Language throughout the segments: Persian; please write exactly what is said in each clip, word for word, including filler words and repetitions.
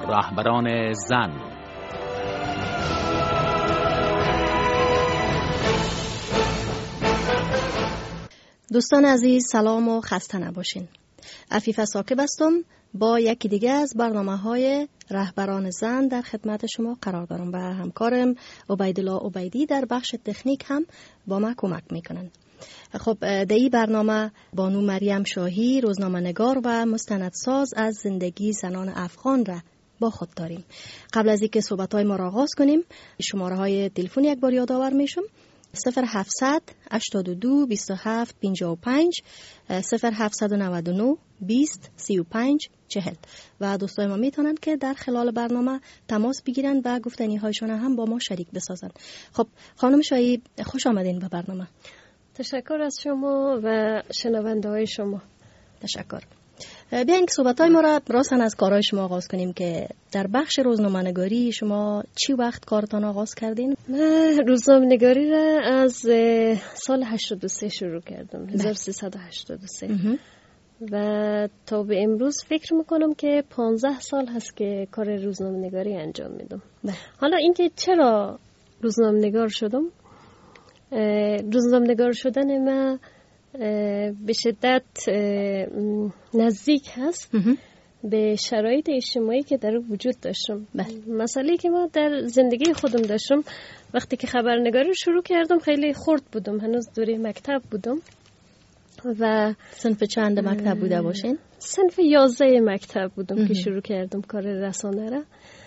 رهبران زن. دوستان عزیز سلام و خسته نباشین. عفیفه ثاقب هستم، با یکی دیگه از برنامه‌های رهبران زن در خدمت شما قرار دارم و همکارم عبیدالله عبیدی در بخش تکنیک هم با ما کمک میکنن. خب در این برنامه بانو مریم شاهی روزنامه‌نگار و مستندساز از زندگی زنان افغان را با خود داریم. قبل از اینکه صحبت‌های ما را آغاز کنیم شماره‌های تلفن یک بار یادآور میشم: صفر هفتصد هشتاد و دو بیست و هفت پنجاه و پنج، صفر هفتصد و نود و نه بیست سی و پنج چهل و دوستای ما میتونن که در خلال برنامه تماس بگیرن و گفتنی هایشان هم با ما شریک بسازن. خب خانم شاهی خوش آمدین به برنامه. تشکر از شما و شنونده های شما. تشکر. بیاین که صحبت‌های ما را راستن از کارهای شما آغاز کنیم که در بخش روزنامه‌نگاری شما چی وقت کارتان آغاز کردین؟ من روزنامه‌نگاری را از سال هشتاد و سه شروع کردم، هزار و سیصد و هشتاد و سه و تا به امروز فکر میکنم که پانزده سال هست که کار روزنامه‌نگاری انجام میدم. حالا اینکه چرا روزنامه‌نگار شدم؟ روزنامه‌نگار شدن من به شدت نزدیک هست به شرایط اجتماعی که در وجود داشتم. مسئله که ما در زندگی خودم داشتم وقتی که خبرنگاری رو شروع کردم خیلی خرد بودم، هنوز دوره مکتب بودم و صنف چند مکتب بوده باشین؟ صنف یازده مکتب بودم که شروع کردم کار رسانه را.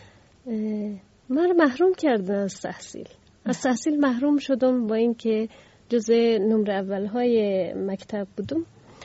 من محروم کردن از تحصیل از تحصیل محروم شدم، با اینکه جزء نمره اولهای مکتب بودم.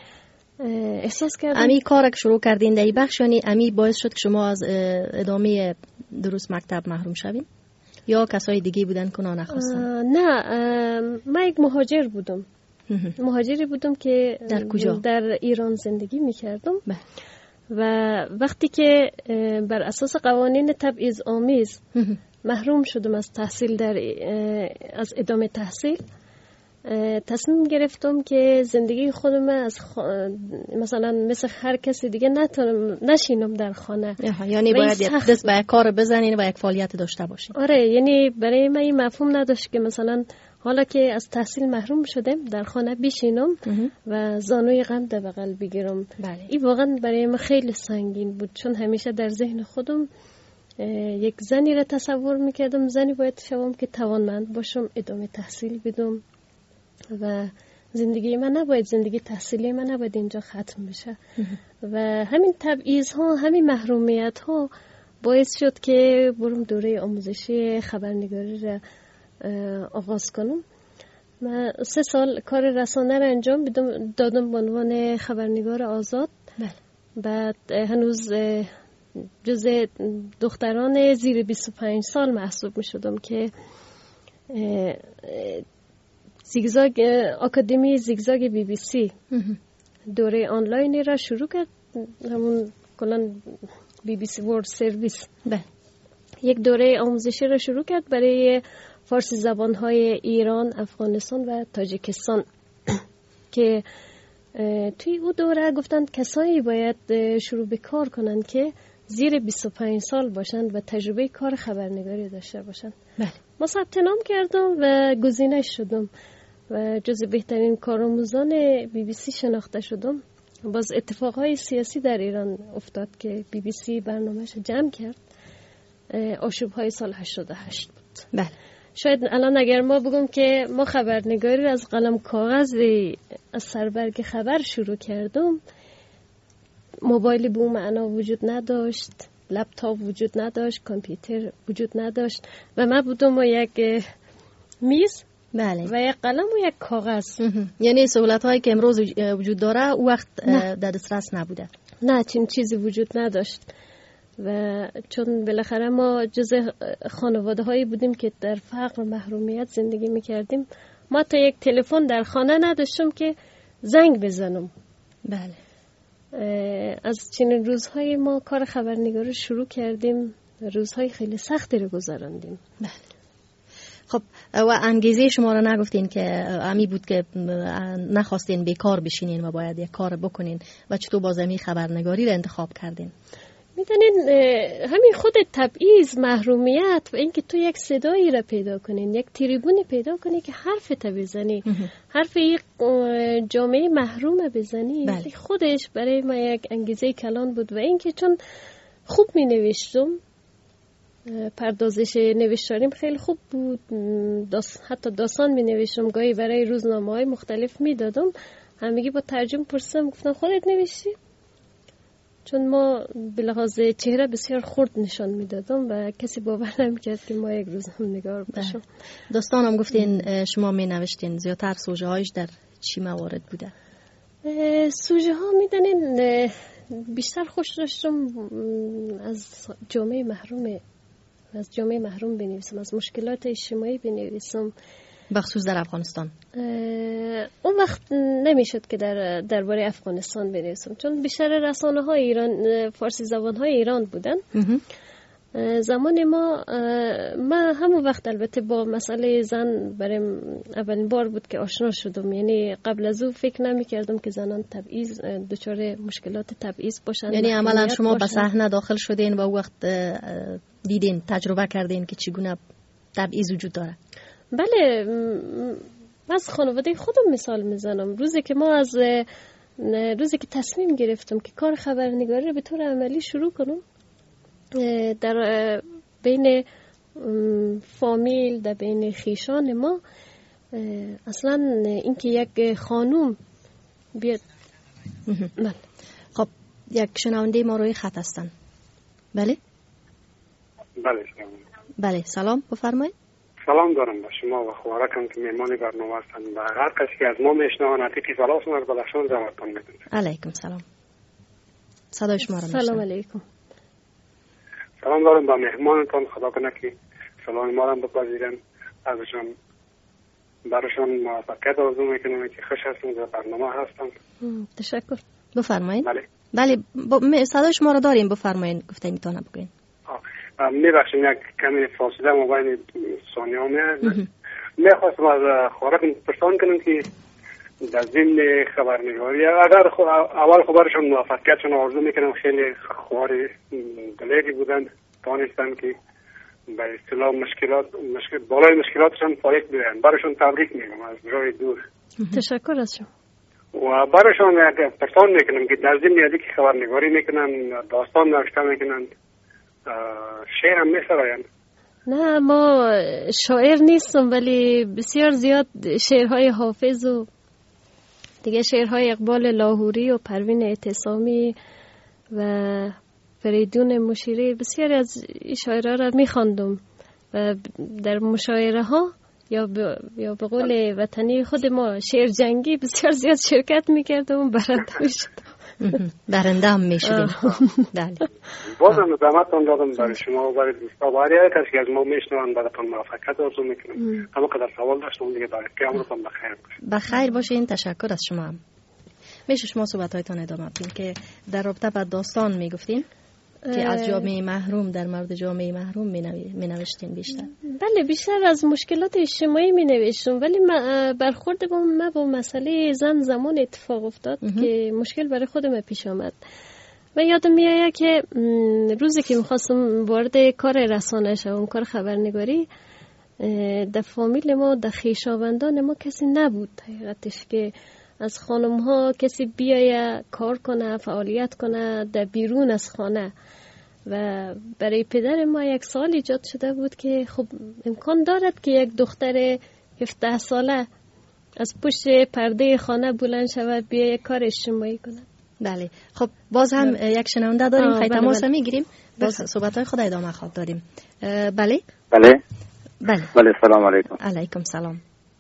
احساس کردم امی کار که شروع کردین در این بخش یعنی امی باعث شد که شما از ادامه دروس مکتب محروم شوین یا کسای دیگه بودن که اونا نخواستن؟ نه، من یک مهاجر بودم. مهاجری بودم که در کجا؟ در ایران زندگی میکردم و وقتی که بر اساس قوانین تبعیض آمیز محروم شدم از تحصیل در از ادامه تحصیل، تصمیم گرفتم که زندگی خودم از خ... مثلا مثل هر کسی دیگه نتونم نشینم در خانه. یعنی باید سخت... دست به کار بزنین و یک فعالیت داشته باشین. آره، یعنی برای من این مفهوم نداشت که مثلا حالا که از تحصیل محروم شدم در خانه بشینم و زانوی غم در بغل بگیرم. بله. این واقعا برای من خیلی سنگین بود، چون همیشه در ذهن خودم یک زنی را تصور میکردم، زنی باید شوم که توانمند باشم، ادامه تحصیل بدم و زندگی من نباید، زندگی تحصیلی من نباید اینجا ختم بشه. و همین تبعیض ها، همین محرومیت ها باعث شد که برم دوره آموزشی خبرنگاری را آغاز کنم. من سه سال کار رسانه را انجام دادم به عنوان خبرنگار آزاد. بله. بعد هنوز جزء دختران زیر بیست و پنج سال محسوب می شدم که زیگزاگ آکادمی زیگزاگ بی بی سی دوره آنلاینی را شروع کرد، همون کلان بی بی سی ورلد سرویس. بله. یک دوره آموزشی را شروع کرد برای فارسی زبانهای ایران، افغانستان و تاجیکستان که توی او دوره گفتند کسایی باید شروع به کار کنند که زیر بیست و پنج سال باشند و تجربه کار خبرنگاری داشته باشند. بله. ما ثبت نام کردم و گزینه شدم و جز بهترین کارآموزان بی بی سی شناخته شدم. باز اتفاقهای سیاسی در ایران افتاد که بی بی سی برنامه‌اش جمع کرد. آشوب‌های سال هشتاد و هشت بود. بله. شاید الان اگر ما بگم که ما خبرنگاری از قلم کاغذ از سربرگ خبر شروع کردم، موبایلی به اون معنا وجود نداشت، لپتاپ وجود نداشت، کامپیوتر وجود نداشت و من بودم و یک میز بله. و یک قلم و یک کاغذ. یعنی سهولت هایی که امروز وجود داره او وقت در دسترس نبوده. نه، چنین چیزی وجود نداشت و چون بالاخره ما جزء خانواده هایی بودیم که در فقر و محرومیت زندگی میکردیم، ما تا یک تلفن در خانه نداشتم که زنگ بزنم. بله. از چنین روزهای ما کار خبرنگاری شروع کردیم، روزهای خیلی سختی رو گذراندیم. بله. خب و انگیزه شما رو نگفتین که امی بود که نخواستین بیکار بشینین و باید یک کار بکنین و چطور باز امی خبرنگاری رو انتخاب کردین؟ میدونین همین خود تبعیض، محرومیت و اینکه تو یک صدایی را پیدا کنین، یک تریبونی پیدا کنی که حرف تا بزنی، حرف یک جامعه محروم بزنی، بله. خودش برای ما یک انگیزه کلان بود. و اینکه چون خوب می نوشتم، پردازش نوشتاریم خیلی خوب بود، داست، حتی داستان می نوشتم، گاهی برای روزنامه های مختلف می دادم، همگی با ترجمه پرسیدم، گفتن خودت نوشتی؟ چون ما به لحاظ چهره بسیار خرد نشان میدادم و کسی باور نمیکرد که ما یک روز هم نگار باشم. داستانم گفتین شما می نوشتین، زیادتر سوژه هایش در چی موارد بوده؟ سوژه ها میدونین بیشتر خوش داشتم از جامعه محروم از جامعه محروم بنویسم، از مشکلات اجتماعی بنویسم، بخصوص در افغانستان. اون وقت نمیشد که در درباره افغانستان بنویسم، چون بیشتر رسانه های ایران، فارسی زبان های ایران بودن. زمان ما ما همون وقت البته با مسئله زن برای اولین بار بود که آشنا شدم، یعنی قبل از او فکر نمی کردم که زنان تبعیض دچار مشکلات تبعیض باشن. یعنی عملا شما به صحنه داخل شدین و وقت دیدین، تجربه کردین که چگونه تبعیض وجود داره؟ بله، از خانواده خودم مثال میزنم. روزی که ما از روزی که تصمیم گرفتم که کار خبرنگاری رو به طور عملی شروع کنم، در بین فامیل، در بین خیشان ما، اصلا اینکه یک خانوم بیاد. خب یک شنونده ما روی خط هستن. بله بله بله سلام، بفرمایید. سلام دارم به شما و خوارکم که مهمان برنامه هستند و هر کسی که از ما میشنوند عتیقی سلام از بلخشان زمتون میدن. علیکم سلام. صدای شما را میشنوم. سلام علیکم. سلام دارم به مهمانتان، خدا کنه که سلام ما را بپذیرن، ازشان برشان موفقیت آرزو میکنم که خوش هستند و برنامه هستند. تشکر. بفرمایید. بله بله ب... صدای شما را داریم، بفرمایید، گفتنیتون بگوین. میبخشیم یک کمی فاصله مبین ثانیه ها میاد. میخواستم از خوارکم پرسان کنم که در ضمن خبرنگاری اگر اول خبرشون موفقیتشون آرزو میکنم، خیلی خوار دلیری بودن، دانستن که به اصطلاح مشکلات مشکل بالای مشکلاتشون فایق بیان، برایشون تبریک میگم از جای دور. تشکر از شما. و برایشون پرسان میکنم که در ضمن ازی که خبرنگاری میکنن، داستان نوشته میکنن، شعر هم میسراین؟ نه، ما شاعر نیستم، ولی بسیار زیاد شعرهای حافظ و دیگه شعرهای اقبال لاهوری و پروین اعتصامی و فریدون مشیری، بسیار از این شاعرها را میخواندم و در مشاعره ها یا به یا به قول وطنی خود ما شعر جنگی بسیار زیاد شرکت میکردم و برنده میشدم. برنده هم میشدیم. بله. بازم زحمتتون دادم برای شما و برای دوستا، برای هر کسی که از ما میشنوند براتون موفقیت آرزو میکنم. اما قدر سوال داشتم دیگه، برای که عمرتون بخیر باشه. بخیر باشین. تشکر از شما هم. میشه شما صحبت‌هایتان ادامه بدین که در رابطه با داستان میگفتین که از جامعه محروم، در مورد جامعه محروم می نوشتین بیشتر؟ بله، بیشتر از مشکلات اجتماعی می نوشتم، ولی برخورد با من با مسئله زن زمان اتفاق افتاد که مشکل برای خودم پیش آمد و یادم میآید که روزی که میخواستم وارد کار رسانه شوم، کار خبرنگاری، در فامیل ما، در خویشاوندان ما کسی نبود حقیقتش که از خانم ها کسی بیایه کار کنه، فعالیت کنه در بیرون از خانه. و برای پدر ما یک سال ایجاد شده بود که خب امکان دارد که یک دختر هفده ساله از پشت پرده خانه بلند شود بیایه کار اجتماعی کنه. بله. خب باز هم بله. یک شنونده داریم، خیلی تماس میگیریم، باز صحبت های خود ادامه خواهد داریم. بله بله بله بله سلام علیکم. علیکم سلام.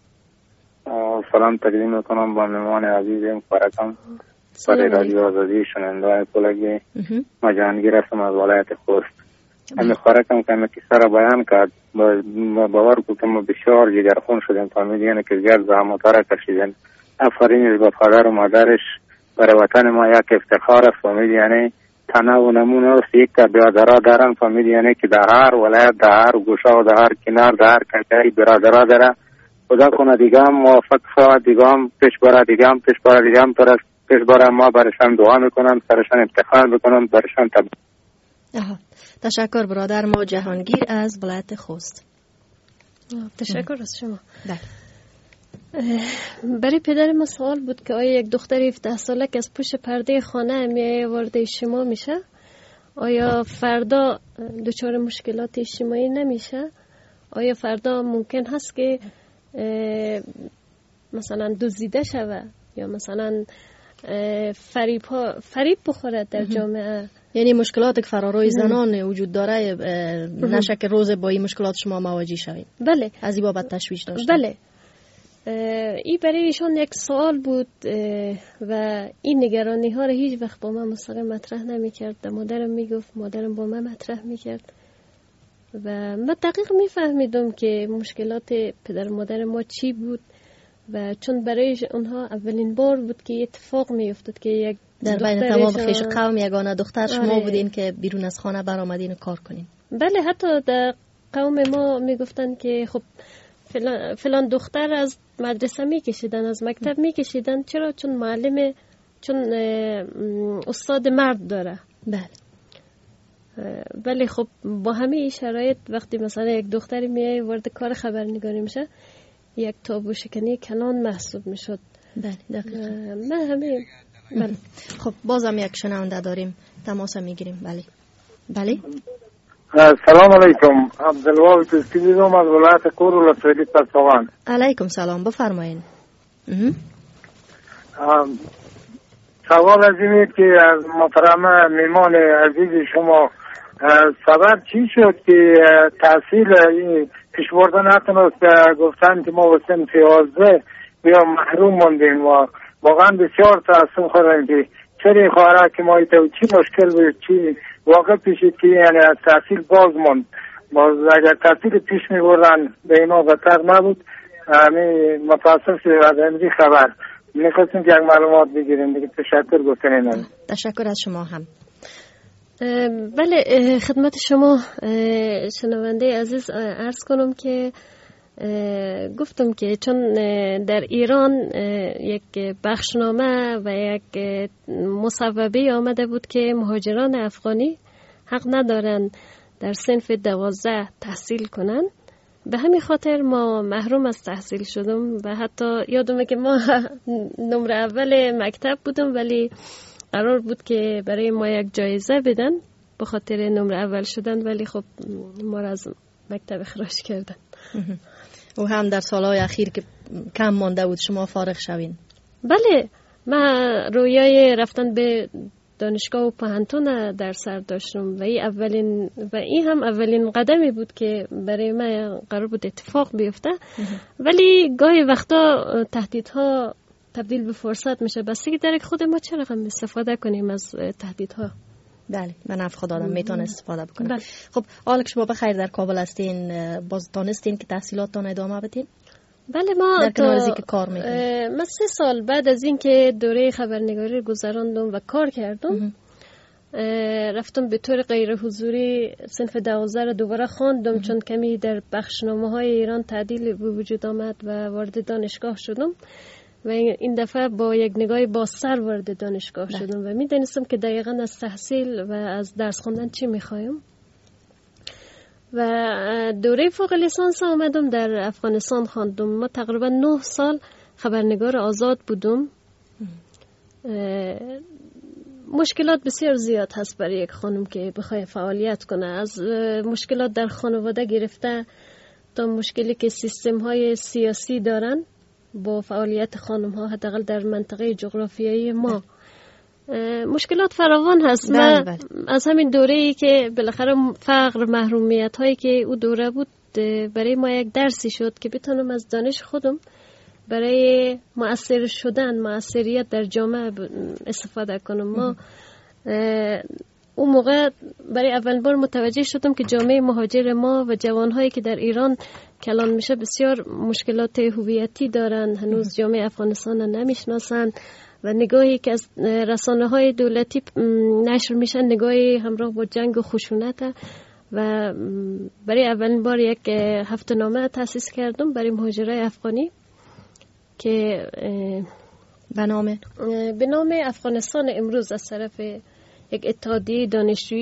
سلام تقدیم میکنم با مهمان عزیزم فرکم برای رادیو آزادی شنونده کلگی. ما جهانگیر هستم از ولایت خوست. همین فرکم که همه کسا را بیان کرد، باور کو که ما بسیار جگرخون شدیم، فهمیدیم که زیاد زحمت را کشیدیم. آفرین به پدر و مادرش، برای وطن ما یک افتخار است. فهمیدیم یعنی تنوع و نمونه است، یک تا برادرها دارن. فهمیدیم یعنی که در هر ولایت، در هر گوشه و در هر کنار، در هر کناری برادرها داره. خدا کنه دیگه هم موفق شود، دیگه هم پیش بره، دیگه هم پیش بره، دیگه هم پیش بره. ما برشان دعا میکنم، سرشان افتخار میکنم، برشان تبریک. آها. تشکر برادر ما جهانگیر از ولایت خوست. تشکر از شما. بله. برای پدر ما سوال بود که آیا یک دختر هفده ساله که از پشت پرده خانه می وارد اجتماع میشه، آیا فردا دچار مشکلات اجتماعی نمیشه؟ آیا فردا ممکن هست که مثلا دزدیده شوه یا مثلا فریب ها فریب بخوره در جامعه؟ یعنی مشکلات که فراروی زنان وجود داره، نشه که روز با این مشکلات شما مواجه شوید. بله. از این بابت تشویش داشتم. بله. این برای ایشان یک سوال بود و این نگرانی ها رو هیچ وقت با من مستقیم مطرح نمی کرد. مادرم می گفت، مادرم با من مطرح می کرد و من دقیق می فهمیدم که مشکلات پدر مادر ما چی بود و چون برای اونها اولین بار بود که اتفاق می افتاد که یک در بین تمام خیش قوم یگانه دختر شما آره. بودین که بیرون از خانه برآمدین و کار کنین. بله، حتی در قوم ما می گفتن که خب فلان, فلان دختر از مدرسه می کشیدن، از مکتب می کشیدن. چرا؟ چون معلم، چون استاد مرد داره. بله. ولی خب با همه این شرایط وقتی مثلا یک دختری میای وارد کار خبرنگاری میشه، یک تابو شکنی کلان محسوب میشد. بله دقیقاً. من همه بله. خب بازم یک شنونده داریم، تماس میگیریم. بله. بله. سلام علیکم. عبدالوهاب تسکیدم از ولایت کور ولسوالی پرتوان. علیکم سلام، بفرمایید. سوال از اینه که از محترم میمان عزیز شما سبب چی شد که تحصیل پیش بردن نتونست؟ گفتن که ما به سن یازده بیا محروم موندیم و واقعا بسیار تأسف خورم که چرا خواهره که ما ایتو چی مشکل بود، چی واقع پیشید که یعنی از تحصیل باز موند. باز اگر تحصیل پیش می بردن به اینا بطر نبود. همی متاسف از امری خبر میخواستیم که یک معلومات بگیریم دیگه. تشکر گفتنین. تشکر از شما هم. بله، خدمت شما شنونده عزیز عرض کنم که گفتم که چون در ایران یک بخشنامه و یک مصوبه آمده بود که مهاجران افغانی حق ندارن در صنف دوازده تحصیل کنن، به همین خاطر ما محروم از تحصیل شدم و حتی یادمه که ما نمره اول مکتب بودم ولی قرار بود که برای ما یک جایزه بدن به خاطر نمره اول شدن، ولی خب ما را از مکتب اخراج کردن. و هم در سالهای اخیر که کم مانده بود شما فارغ شوین. بله، من رویای رفتن به دانشگاه و پوهنتون در سر داشتم و این اولین و این هم اولین قدمی بود که برای من قرار بود اتفاق بیفته. ولی گاهی وقتا تهدیدها تبدیل به فرصت میشه، بستگی داره که خود ما چه رقم استفاده کنیم از تهدیدها. بله، من نفع خود آدم میتونه استفاده بکنم. بله. خب حالا که شما بخیر در کابل هستین، باز دانستین که تحصیلاتتان ادامه بدین؟ بله، ما در کنار از اینکه کار میکنیم. من سه سال بعد از اینکه دوره خبرنگاری گذراندم و کار کردم رفتم به طور غیر حضوری صنف دوازده رو دوباره خواندم، چون کمی در بخشنامه های ایران تعدیل به وجود آمد و وارد دانشگاه شدم و این دفعه با یک نگاه بازتر وارد دانشگاه ده. شدم و میدانستم که دقیقاً از تحصیل و از درس خوندن چی میخوایم. و دوره فوق لیسانس آمدم در افغانستان خواندم. ما تقریبا نه سال خبرنگار آزاد بودم. مشکلات بسیار زیاد هست برای یک خانم که بخواد فعالیت کنه، از مشکلات در خانواده گرفته تا مشکلی که سیستم های سیاسی دارن با فعالیت خانم ها، حداقل در منطقه جغرافیایی ما مشکلات فراوان هست. بله بله. از همین دوره‌ای که بالاخره فقر، محرومیت هایی که او دوره بود برای ما یک درسی شد که بتونم از دانش خودم برای مؤثر شدن، مؤثریت در جامعه استفاده کنم. ما اون موقع برای اول بار متوجه شدم که جامعه مهاجر ما و جوانهایی که در ایران کلان میشه بسیار مشکلات هویتی دارن، هنوز جامعه افغانستان نمیشناسن و نگاهی که از رسانه های دولتی نشر میشن نگاهی همراه با جنگ و خشونت و برای اولین بار یک هفته‌نامه تأسیس کردم برای مهاجرای افغانی که به نام به نام افغانستان امروز از طرف یک اتحادیه دانشجویی بود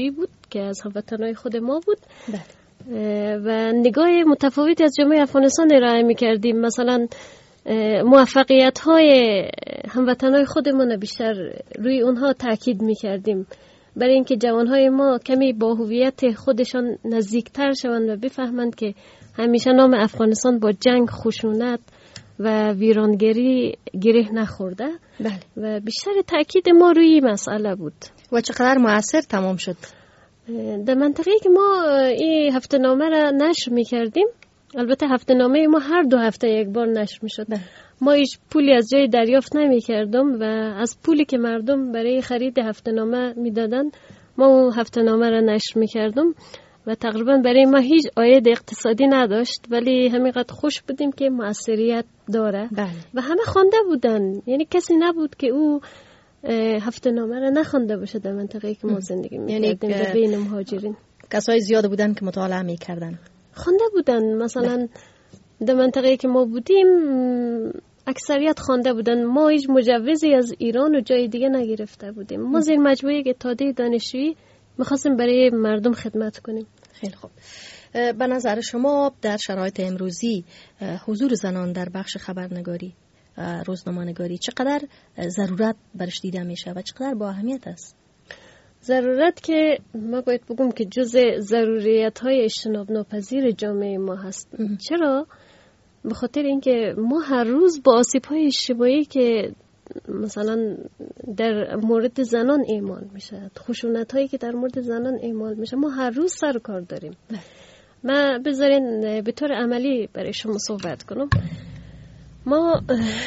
که از هموطنای خود ما بود. بله. و نگاه متفاوتی از جامعه افغانستان ارائه می‌کردیم. مثلا موفقیت‌های هموطنای خودمون بیشتر روی اونها تاکید می‌کردیم، برای اینکه جوانهای ما کمی با هویت خودشان نزدیکتر شوند و بفهمند که همیشه نام افغانستان با جنگ، خشونت و ویرانگری گره نخورده. بله. و بیشتر تاکید ما روی این مسئله بود. و چقدر مؤثر تمام شد؟ در منطقه‌ای که ما این هفته نامه را نشر می‌کردیم، البته هفته نامه ما هر دو هفته یک بار نشر می‌شد. ما هیچ پولی از جای دریافت نمی‌کردیم و از پولی که مردم برای خرید هفته نامه می‌دادن ما اون هفته نامه را نشر می‌کردیم و تقریبا برای ما هیچ عاید اقتصادی نداشت، ولی همینقدر خوش بودیم که موثریت داره. بله. و همه خوانده بودن، یعنی کسی نبود که او هفته نامه را نخوانده باشه در منطقه‌ای که ما زندگی می‌کردیم. یعنی بین مهاجرین کسای زیاد بودن که مطالعه می‌کردن، خوانده بودن. مثلا در منطقه‌ای که ما بودیم اکثریت خوانده بودن. ما هیچ مجوزی از ایران و جای دیگه نگرفته بودیم. ما زیر مجموعه اتحادیه دانشجویی می‌خواستیم برای مردم خدمت کنیم. خیلی خوب. به نظر شما در شرایط امروزی حضور زنان در بخش خبرنگاری، روزنامه‌نگاری چقدر ضرورت برش دیده میشه و چقدر با اهمیت است؟ ضرورت که ما باید بگم که جزء ضروریات‌های اجتناب ناپذیر جامعه ما هست. چرا؟ به خاطر اینکه ما هر روز با آسیب‌های اجتماعی که مثلا در مورد زنان اعمال میشه، خشونت‌هایی که در مورد زنان اعمال میشه، ما هر روز سر و کار داریم. ما بذارین به طور عملی برای شما صحبت کنم. ما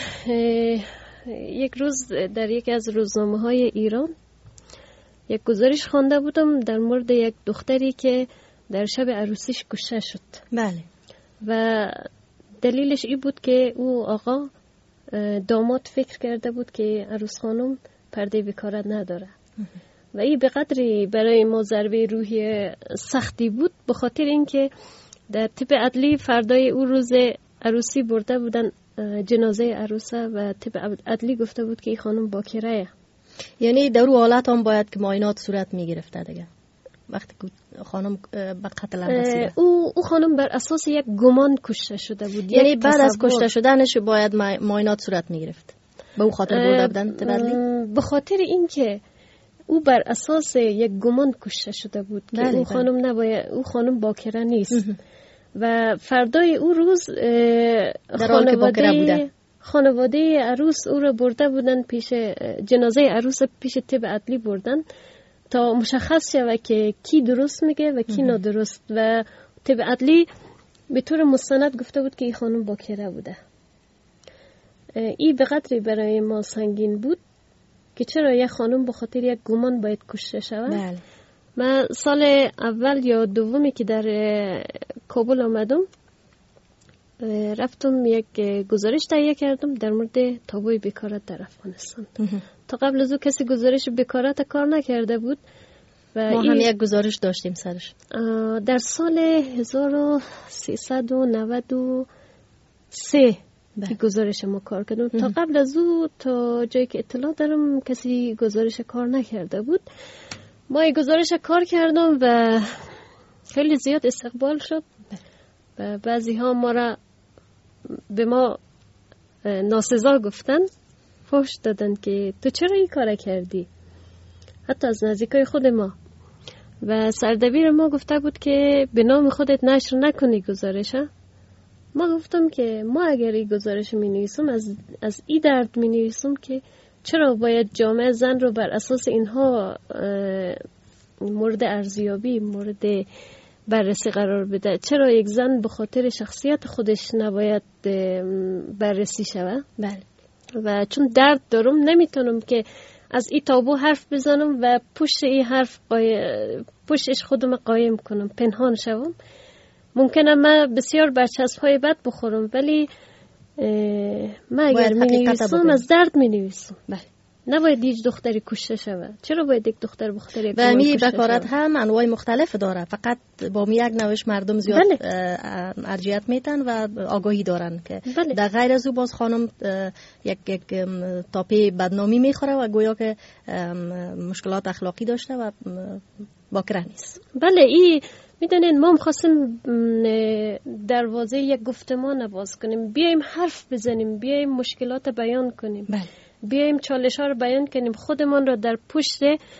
یک روز در یکی از روزنامه‌های ایران یک گزارش خوانده بودم در مورد یک دختری که در شب عروسیش کشته شد. بله. و دلیلش این بود که او آقا داماد فکر کرده بود که عروس خانم پرده بکارت نداره و این به قدری برای ما ضربه روحی سختی بود، به خاطر اینکه در طب عدلی فردای او روز عروسی برده بودن جنازه عروسه و طب عدلی گفته بود که این خانم باکره. یعنی در اون حالت هم باید که معاینات صورت میگرفته دیگه وقتی که خانم به قتل رسیده. او او خانم بر اساس یک گمان کشته شده بود. یعنی بعد از کشته شدنش باید معاینات صورت میگرفت. به اون خاطر برده بودن طب عدلی؟ به خاطر اینکه او بر اساس یک گمان کشته شده بود که او خانم نباید، او خانم باکره نیست. و فردای او روز خانواده خانواده عروس او رو برده بودن پیش جنازه عروس پیش طب عدلی بردن تا مشخص شود که کی درست میگه و کی نادرست. و طب عدلی به طور مستند گفته بود که این خانم باکره بوده. این به قدری برای ما سنگین بود که چرا یک خانم به خاطر یک گمان باید کشته شود. بله. من سال اول یا دومی که در کابل آمدم رفتم یک گزارش تهیه کردم در مورد تابوی بکارت در افغانستان. تا قبل از او کسی گزارش بکارت کار نکرده بود و ما هم یک گزارش داشتیم سرش. در سال هزار و سیصد و نود و سه که گزارش ما کار کردم. تا قبل از او تا جایی که اطلاع دارم کسی گزارش کار نکرده بود. ما این گزارش کار کردم و خیلی زیاد استقبال شد و بعضی ها ما را به ما ناسزا گفتن، فحش دادن که تو چرا این کار کردی، حتی از نزدیکای خود ما. و سردبیر ما گفته بود که به نام خودت نشر نکنی گزارشه. ما گفتم که ما اگر این گزارش می نویسم از, از این درد می نویسم که چرا باید جامعه زن رو بر اساس اینها مورد ارزیابی، مورد بررسی قرار بده. چرا یک زن به خاطر شخصیت خودش نباید بررسی شود؟ بله. و چون درد دارم نمیتونم که از این تابو حرف بزنم و پشت این حرف پشتش خودم قایم کنم، پنهان شوم. ممکنه من بسیار برچسب های بد بخورم، ولی من اگر می نویسم از درد می نویسم. بله. نباید هیچ دختری کشته شود. چرا باید یک دختر بخاطر یک و می بکارت هم انواع مختلف داره، فقط با می یک نوش مردم زیاد بله. ارجیت میتن و آگاهی دارن که بله. در غیر از او باز خانم یک یک تاپی بدنامی میخوره و گویا که مشکلات اخلاقی داشته و باکره نیست. بله، این میدونین ما می‌خواستیم دروازه یک گفتمان باز کنیم، بیایم حرف بزنیم، بیایم مشکلات بیان کنیم. بله. بیایم چالش ها رو بیان کنیم، خودمان رو در پشت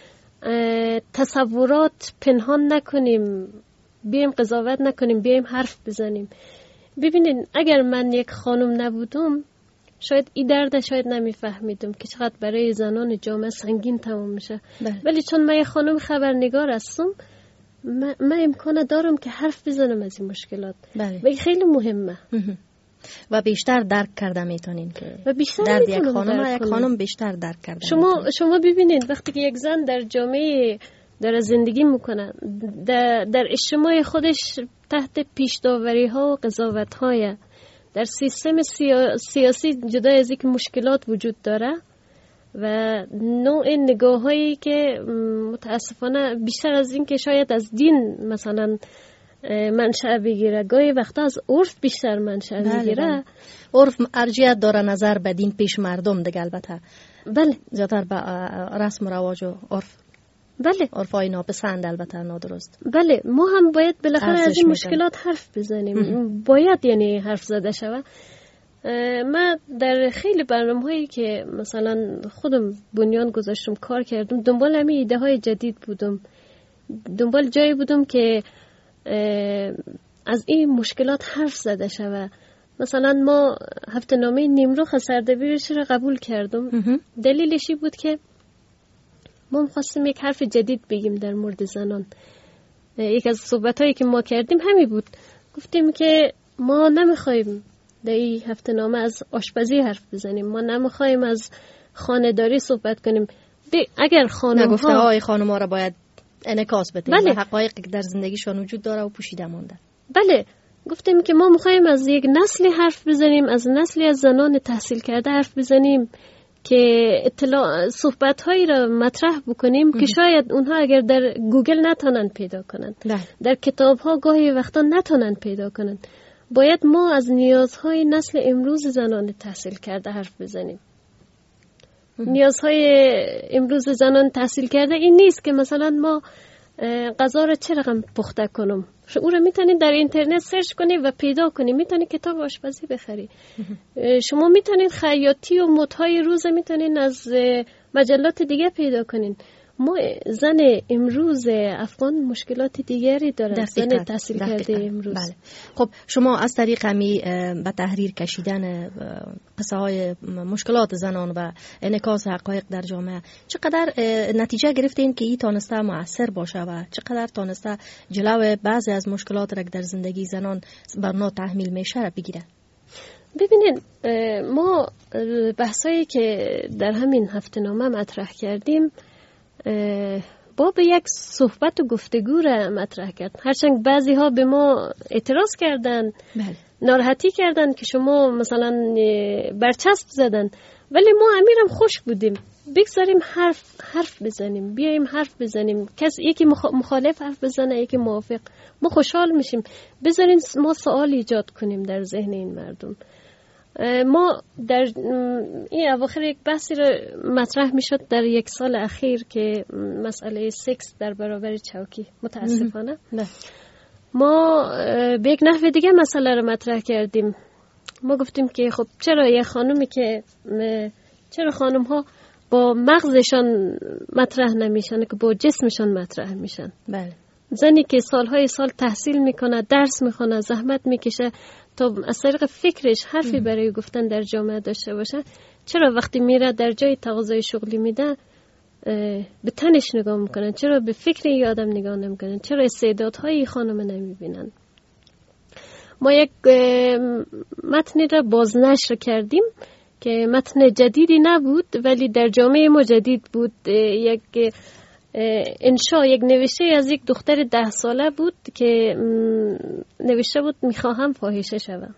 تصورات پنهان نکنیم، بیایم قضاوت نکنیم، بیایم حرف بزنیم. ببینین اگر من یک خانم نبودم شاید این درد شاید نمیفهمیدم که چقدر برای زنان جامعه سنگین تمام میشه. بله. ولی چون من یک خانم خبرنگار هستم، من, من امکان دارم که حرف بزنم از این مشکلات. بله. و این خیلی مهمه. و بیشتر درک کرده میتونین که و بیشتر درد یک خانم یک خانم بیشتر درک کرده. شما میتونین. شما ببینید وقتی که یک زن در جامعه در زندگی میکنه، در, در اجتماع خودش تحت پیش‌داوری ها و قضاوت های در سیستم سیا... سیاسی جدا از اینکه مشکلات وجود داره و نوع نگاه هایی که متاسفانه بیشتر از این که شاید از دین مثلا منشأ بگیره، گاهی وقتا از عرف بیشتر منشأ بگیره. بله. عرف ارجیت داره نظر به دین پیش مردم دیگه، البته بله زیادتر به رسم و رواج و عرف. بله، عرفای ناپسند، البته نادرست. بله، ما هم باید بالاخره از این مشکلات حرف بزنیم. باید یعنی حرف زده شود. من در خیلی برنامه‌هایی که مثلا خودم بنیان گذاشتم کار کردم، دنبال همین ایده های جدید بودم، دنبال جایی بودم که از این مشکلات حرف زده شود. مثلا ما هفته نامه نیمروخ سردبیرش رو قبول کردم. دلیلش این بود که ما می‌خواستیم یک حرف جدید بگیم در مورد زنان. یک از صحبت‌هایی که ما کردیم همین بود، گفتیم که ما نمی‌خوایم در این هفته نامه از آشپزی حرف بزنیم، ما نمی‌خوایم از خانه‌داری صحبت کنیم. اگر خانم‌ها گفته های خانم‌ها را باید انعکاس بده. بله. و حقایقی که در زندگیشان وجود داره و پوشیده مانده. بله، گفتیم که ما می‌خوایم از یک نسلی حرف بزنیم، از نسلی از زنان تحصیل کرده حرف بزنیم که اطلاع صحبت‌هایی را مطرح بکنیم که شاید اونها اگر در گوگل نتونن پیدا کنن، ده. در کتاب‌ها گاهی وقتا نتونن پیدا کنن. باید ما از نیازهای نسل امروز زنان تحصیل کرده حرف بزنیم. نیازهای امروز زنان تحصیل کرده این نیست که مثلا ما غذا را چه رقم پخته کنم. او را میتونید در اینترنت سرچ کنید و پیدا کنید. میتونید کتاب آشپزی بخرید. شما میتونید خیاطی و مدهای روز میتونید از مجلات دیگه پیدا کنید. ما زن امروز افغان مشکلات دیگری دارد، زن تحصیل کرده امروز. بله. خب شما از طریق همی به تحریر کشیدن قصه های مشکلات زنان و انعکاس حقایق در جامعه چقدر نتیجه گرفتین که این تانسته مؤثر باشه و چقدر تانسته جلو بعضی از مشکلات را که در زندگی زنان بر ما تحمیل میشه را بگیره؟ ببینین ما بحثایی که در همین هفته نامه مطرح کردیم با به یک صحبت و گفتگو را مطرح کرد. هرچند بعضی ها به ما اعتراض کردن، بله. ناراحتی کردن که شما مثلا برچسب زدن، ولی ما امیرم خوش بودیم. بگذاریم حرف حرف بزنیم، بیایم حرف بزنیم. کس یکی مخالف حرف بزنه، یکی موافق، ما خوشحال میشیم. بذارین ما سوال ایجاد کنیم در ذهن این مردم. ما در این اواخر یک بحثی رو مطرح میشد در یک سال اخیر که مسئله سکس در برابر چوکی، متاسفانه ما به یک نحو دیگه مسئله رو مطرح کردیم. ما گفتیم که خب چرا یه خانومی که چرا خانم ها با مغزشان مطرح نمیشن که با جسمشان مطرح میشن. بله. زنی که سالهای سال تحصیل میکنه، درس میخونه، زحمت میکشه تا از طریق فکرش حرفی برای گفتن در جامعه داشته باشه، چرا وقتی میره در جای تقاضای شغلی میده به تنش نگاه میکنن؟ چرا به فکر این آدم نگاه نمیکنن؟ چرا استعدادهای خانم نمیبینن؟ ما یک متنی را بازنشر کردیم که متن جدیدی نبود ولی در جامعه ما جدید بود. یک انشا، یک نوشته از یک دختر ده ساله بود که نوشته بود میخواهم فاحشه شوم.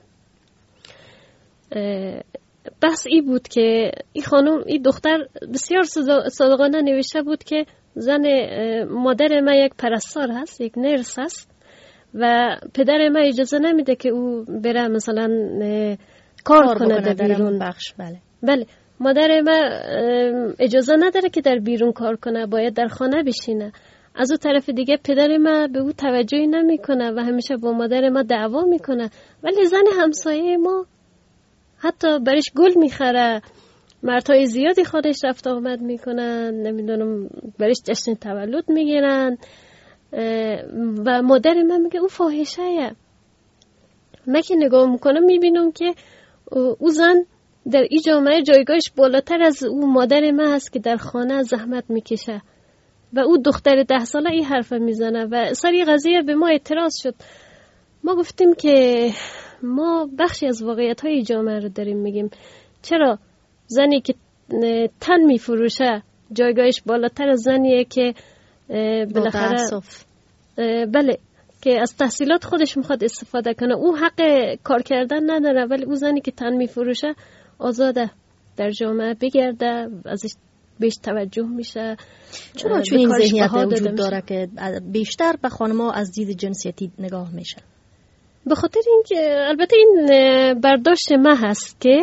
بحث ای بود که این خانم، این دختر بسیار صادقانه نوشته بود که زن مادر ما یک پرستار هست، یک نرس هست و پدر ما اجازه نمیده که او بره مثلا کار, کار کنه در بیرون بخش. بله بله مادر ما اجازه نداره که در بیرون کار کنه، باید در خانه بشینه. از اون طرف دیگه پدر ما به او توجهی نمیکنه و همیشه با مادر ما دعوا میکنه، ولی زن همسایه ما حتی برش گل میخره، مردهای زیادی خودش رفت آمد میکنن، نمیدونم برش جشن تولد میگیرن و مادر من میگه او فاحشه. من که نگاه میکنم میبینم که او زن در این جامعه جایگاهش بالاتر از او مادر من هست که در خانه زحمت میکشه و او دختر ده ساله این حرف میزنه و سری قضیه به ما اعتراض شد. ما گفتیم که ما بخشی از واقعیت های جامعه رو داریم میگیم. چرا زنی که تن میفروشه جایگاهش بالاتر از زنیه که بالاخره بله که از تحصیلات خودش میخواد استفاده کنه، او حق کار کردن نداره، ولی او زنی که تن میفروشه آزاده در جامعه بگرده، ازش بیش توجه میشه. چرا چون این ذهنیت وجود داره که بیشتر به خانم‌ها از دید جنسیتی نگاه میشه؟ به خاطر اینکه البته این برداشت ما هست که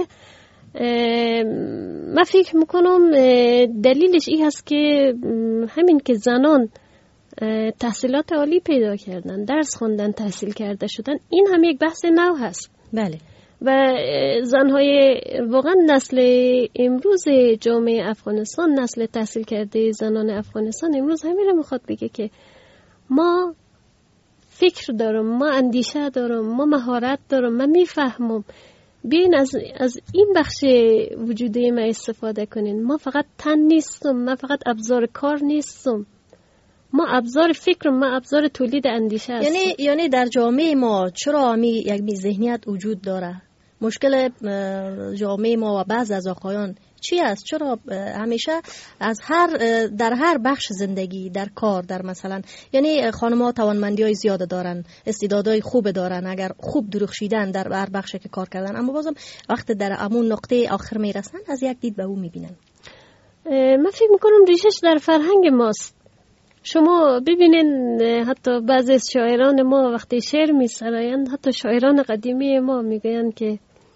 من فکر میکنم دلیلش این هست که همین که زنان تحصیلات عالی پیدا کردن، درس خوندن، تحصیل کرده شدن، این هم یک بحث نو هست. بله. و زنهای واقعا نسل امروز جامعه افغانستان، نسل تحصیل کرده زنان افغانستان امروز همین رو میخواد بگه که ما فکر دارم، ما اندیشه دارم، ما مهارت دارم، من میفهمم، بیاین از از این بخش وجودی ما استفاده کنین. ما فقط تن نیستم، من فقط ابزار کار نیستم، ما ابزار فکر، ما ابزار تولید اندیشه هستیم. یعنی یعنی در جامعه ما چرا می یک می ذهنیت وجود داره؟ مشکل جامعه ما و بعض از آقایان چی است؟ چرا همیشه از هر در هر بخش زندگی، در کار، در مثلا یعنی خانم‌ها توانمندی‌های زیاد دارن، استعدادهای خوب دارن، اگر خوب درخشیدن در هر بخشی که کار کردن، اما بازم وقت در همون نقطه آخر میرسن از یک دید به اون میبینن. من فکر میکنم ریشش در فرهنگ ماست. شما ببینین حتی بعضی از شاعران ما وقتی شعر میسرایند، حتی شاعران قدیمی ما میگویند که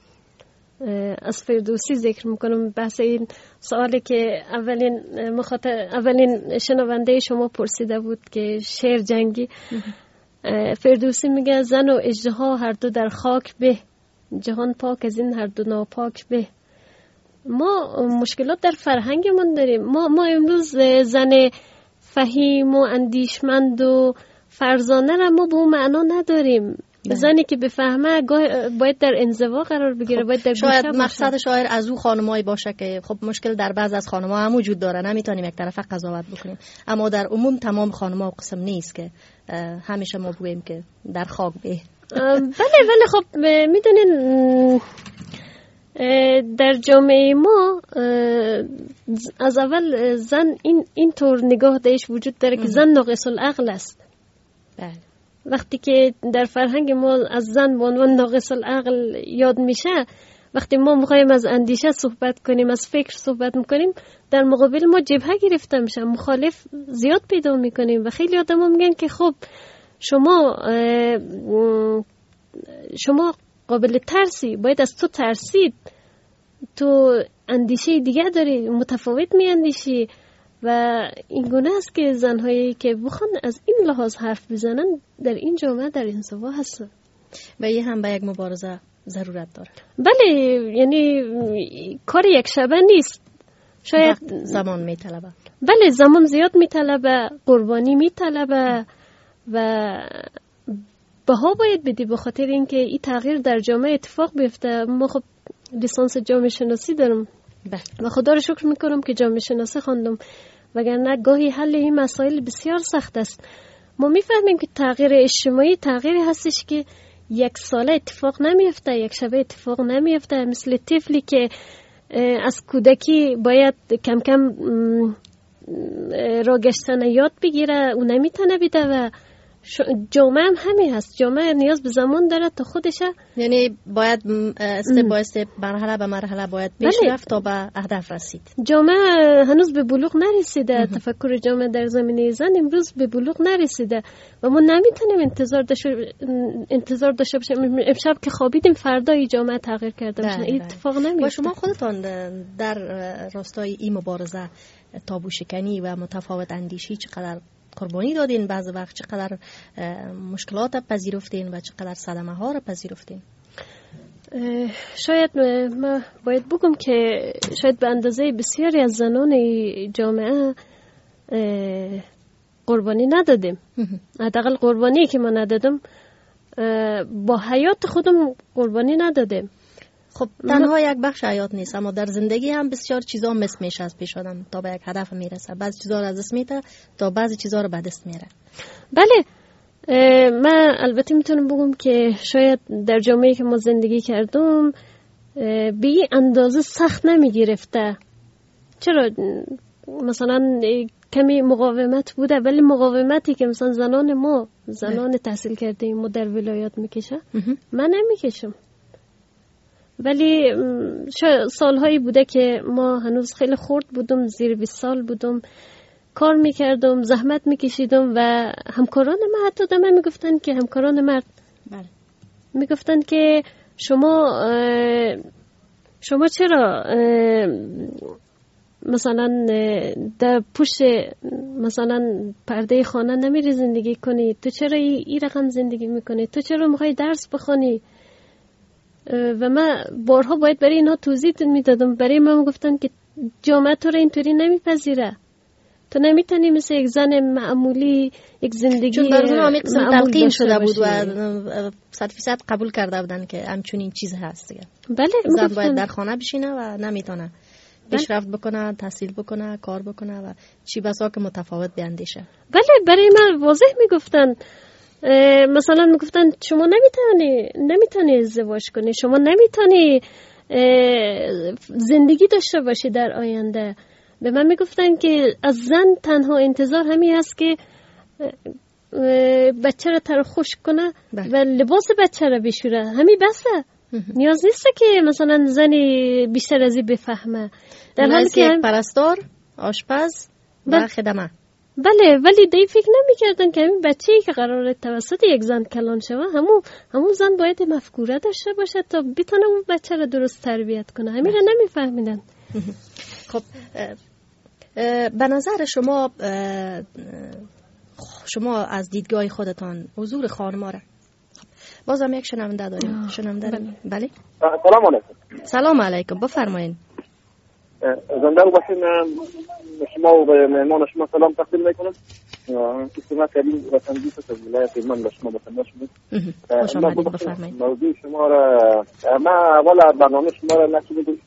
از فردوسی ذکر میکنم، بحث این سوالی که اولین مخاطب اولین شنونده شما پرسیده بود که شعر جنگی، فردوسی میگه زن و اژدها هر دو در خاک به، جهان پاک از این هر دو ناپاک به. ما مشکلات در فرهنگمون داریم. ما ما امروز زن فهیم و اندیشمند و فرزانه را ما به اون معنا نداریم. ده. زنی که بفهمه باید در انزوا قرار بگیره. خب باید در شاید مقصد شاعر از او خانمایی باشه که خب مشکل در بعض از خانم‌ها هم وجود داره، نمیتونیم یک طرفه قضاوت بکنیم، اما در عموم تمام خانم‌ها قسم نیست که همیشه ما بگوییم که در خاک به. بله ولی خب میدونین در جامعه ما از اول زن این اینطور نگاه داشت وجود داره که زن ناقص العقل است. بله. وقتی که در فرهنگ ما از زن به عنوان ناقص العقل یاد میشه، وقتی ما میخوایم از اندیشه صحبت کنیم، از فکر صحبت میکنیم، در مقابل ما جبهه گرفته میشه، مخالف زیاد پیدا میکنیم و خیلی آدم میگن که خب شما شما قابل ترسی، باید از تو ترسید، تو اندیشه دیگه داری، متفاوت می اندیشی. و این گونه است که زنهایی که بخوان از این لحاظ حرف بزنن در این جامعه در انزوا هستن و یه هم به یک مبارزه ضرورت داره. بله، یعنی کار یک شبه نیست، شاید زمان می طلبه. بله زمان زیاد می طلبه، قربانی می طلبه و بها باید بدی، به خاطر اینکه این تغییر در جامعه اتفاق بیفته. ما خب لیسانس جامعه شناسی دارم و خدا رو شکر میکنم که جامعه شناسی خواندم، وگرنه گاهی حل این مسائل بسیار سخت است. ما میفهمیم که تغییر اجتماعی تغییری هستش که یک ساله اتفاق نمیفته، یک شبه اتفاق نمیفته. مثل طفلی که از کودکی باید کم کم را گشتن یاد بگیره، او نمیتونه بیده و جامعه هم همین هست. جامعه نیاز به زمان داره تا خودشه، یعنی باید استپ با استپ، مرحله به مرحله باید پیش رفت تا به هدف رسید. جامعه هنوز به بلوغ نرسیده. تفکر جامعه در زمینه زن امروز به بلوغ نرسیده و ما نمیتونیم انتظار داشته انتظار داشته باشیم امشب که خوابیدیم فردا این جامعه تغییر کرده باشه. این اتفاق نمیفته. با شما خودتان در راستای این مبارزه تابو شکنی و متفاوت اندیشی چقدر قربانی دادین، بعض وقت چقدر مشکلات پذیرفتین و چقدر صدمه ها را پذیرفتین؟ شاید ما باید بگم که شاید به اندازه بسیاری از زنان جامعه قربانی ندادیم. حداقل قربانی که ما ندادم با حیات خودم قربانی ندادیم. خب تنها یک بخش حیات نیست، اما در زندگی هم بسیار چیزا مس میشه از پیش آدم تا به یک هدف میرسه. بعضی چیزا رو از دست میده تا بعضی چیزا رو به دست میاره. بله، من البته میتونم بگم که شاید در جامعه که ما زندگی کردم به این اندازه سخت نمیگرفته. چرا؟ مثلا کمی مقاومت بوده، ولی مقاومتی که مثلا زنان ما زنان تحصیل کرده ما در ولایات میکشه من نمیکشم. ولی سالهایی بوده که ما هنوز خیلی خرد بودم، زیر بیست سال بودم، کار میکردم، زحمت میکشیدم و همکاران من حتی دمه میگفتن که همکاران مرد بله. میگفتن که شما شما چرا مثلا در پشت مثلا پرده خانه نمیری زندگی کنی؟ تو چرا این رقم زندگی میکنی؟ تو چرا میخوای درس بخونی؟ و من بارها باید برای اینا توضیح میدادم. برای من گفتن که جامعه تو رو اینطوری نمیپذیره، تو نمیتونی مثل یک زن معمولی یک زندگی چون برزون هم یک قسم تلقین شده بود و صد فیصد قبول کرده بودن که همچنین چیز هست دیگه. بله، زن باید در خانه بشینه و نمیتونه پیشرفت بکنه، تحصیل بکنه، کار بکنه و چی بسا که متفاوت بیاندیشه. بله، برای من واضح میگفتن. مثلا میگفتن شما نمیتونی نمیتونی ازدواج کنی، شما نمیتونی زندگی داشته باشی در آینده. به من میگفتن که از زن تنها انتظار همین است که بچه را تر خشک کنه بله. و لباس بچه را بشوره، همین بسه. نیاز نیست که مثلا زنی بیشتر از این بفهمه. در حالی که یک پرستار، آشپز و بل... خدمه. بله، ولی دی فکر نمی‌کردن که همین بچه‌ای که قراره توسط یک زن کلان شه همون همون زن باید مفکوره داشته باشه تا بتونه اون بچه را درست تربیت کنه. همین را نمی‌فهمیدن. خب به نظر شما شما از دیدگاه خودتان حضور خانم‌ها بازم یک شنونده داریم. شنونده داریم. بله. سلام علیکم. سلام علیکم، بفرمایید. زنده باشین. شما و به مهمان شما سلام تقدیم میکنم. استماع کردیم وطن دوست از ولایت من به شما بسنده شدید. خوش آمدید، بفرمایید. موضوع شما را ما اول برنامه شما را نشیدیم.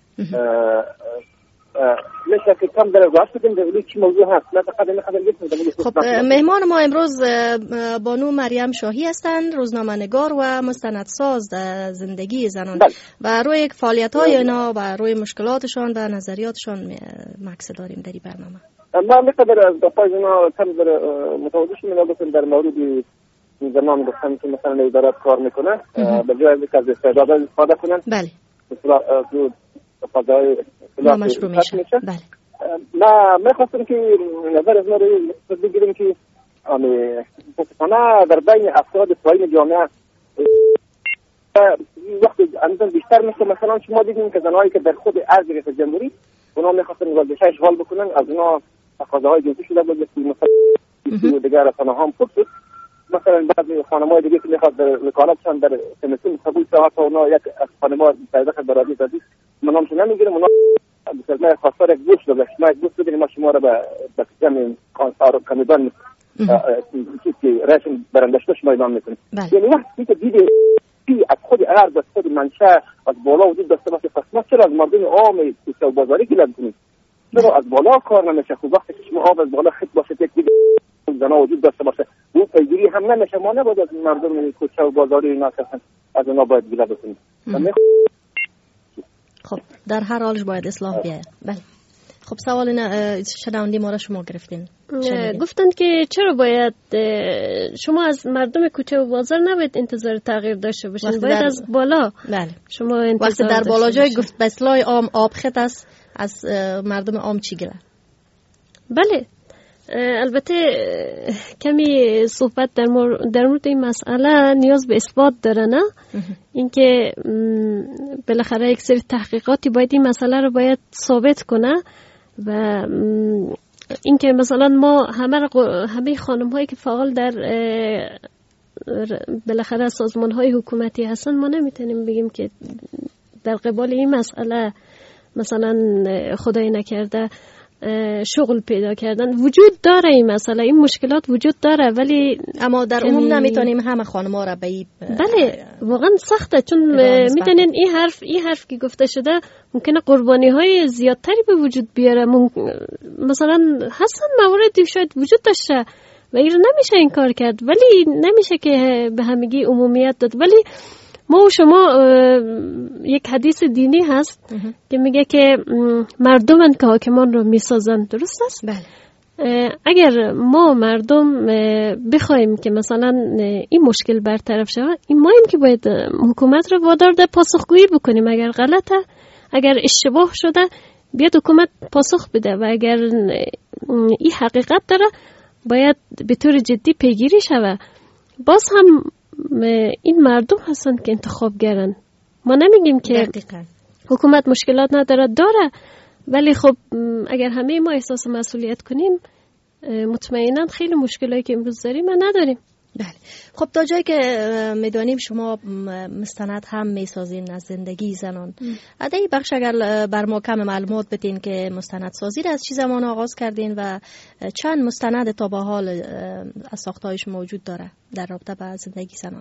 میشه که کم در راست بدیم در چی موضوع هست؟ نه فقط نه خبر. خب مهمان ما امروز بانو مریم شاهی هستند، روزنامه‌نگار و مستندساز در زندگی زنان بل. و روی یک فعالیت‌های اینا و روی مشکلاتشان و نظریاتشان مکس داریم در این برنامه. ما می‌خوام از دفعه اینا کم در متوجه شیم در مورد زنان گفتن که مثلا ادارات کار میکنه به جای اینکه از استعداد استفاده کنن. بله. مثلا فضای ما مشروع میشه. بله. ما میخواستم که نظر از ما رو بگیریم که متاسفانه در بین افراد پایین جامعه وقتی اندازه بیشتر میشه. مثلا شما دیدیم که زنایی که در خود ارز ریاست جمهوری اونا میخواستن وظیفه اشغال بکنن، از اونا تقاضاهای جنسی شده بود که مثلا دیگر رسانه هم خود شد. مثلا بعضی خانم‌های دیگه که میخواد در وکالتشان در کمیسیون قبول شه تا اونا یک از خانم‌ها پیدا برادری زدی منامش نمیگیرم. اونا بسیار خواستار یک گوش داده شما یک گوش بدید ما شما را به به سیستم کانسار کمیدان چیزی که رشن برندشته شما اعلام میکنید. یعنی وقتی که دیده از خود ارز از خود منشأ از بالا وجود داشته باشه، پس ما چرا از مردم عام کوچه و بازاری گله کنیم؟ چرا از بالا کار نمیشه؟ خب وقتی که شما آب از بالا خط باشه یک دیگه زنا وجود داشته باشه اون پیگیری هم نمیشه. ما نباید از مردم کوچه و بازاری اینا کسن از اونا باید گله بکنیم. خب در هر حالش باید اصلاح بیاید. بله. خب سوال شنونده ما را شما گرفتین. گفتن که چرا باید شما از مردم کوچه و بازار نباید انتظار تغییر داشته باشین، باید در... از بالا. بله. شما انتظار وقتی در بالا جای گفت به اصلاح عام آب خط است، از مردم عام چی گله؟ بله. البته کمی صحبت در مورد در مورد این مسئله نیاز به اثبات داره، نه؟ اینکه بالاخره یک سری تحقیقاتی باید این مسئله رو باید ثابت کنه و اینکه مثلا ما همه همه خانم هایی که فعال در بالاخره سازمان های حکومتی هستن، ما نمیتونیم بگیم که در قبال این مسئله مثلا خدای نکرده شغل پیدا کردن. وجود داره این مسئله، این مشکلات وجود داره، ولی اما در عموم نمیتونیم همه خانم‌ها را به این بله واقعا سخته، چون میدونین این حرف این حرف که گفته شده ممکنه قربانی های زیادتری به وجود بیاره. مثلا هستن مواردی شاید وجود داشته و این نمیشه این کار کرد، ولی نمیشه که به همگی عمومیت داد. ولی ما و شما یک حدیث دینی هست که میگه که مردمن که حاکمان رو میسازن، درست است؟ بله. اگر ما مردم بخوایم که مثلا این مشکل برطرف شود، این مایم که باید حکومت رو وادار به پاسخگویی بکنیم. اگر غلطه، اگر اشتباه شده، بیاد حکومت پاسخ بده، و اگر این حقیقت داره باید به طور جدی پیگیری شود. باز هم این مردم هستن که انتخابگرن. ما نمیگیم که دقیقاً حکومت مشکلات نداره، داره، ولی خب اگر همه ما احساس مسئولیت کنیم، مطمئنا خیلی مشکلاتی که امروز داریم ما نداریم. بله. خب تا جایی که میدانیم شما مستند هم میسازین از زندگی زنان، اده ای بخش اگر بر ما کم معلومات بدین که مستند سازی را از چه زمان آغاز کردین و چند مستند تا به حال از ساختهایش موجود داره در رابطه با زندگی زنان؟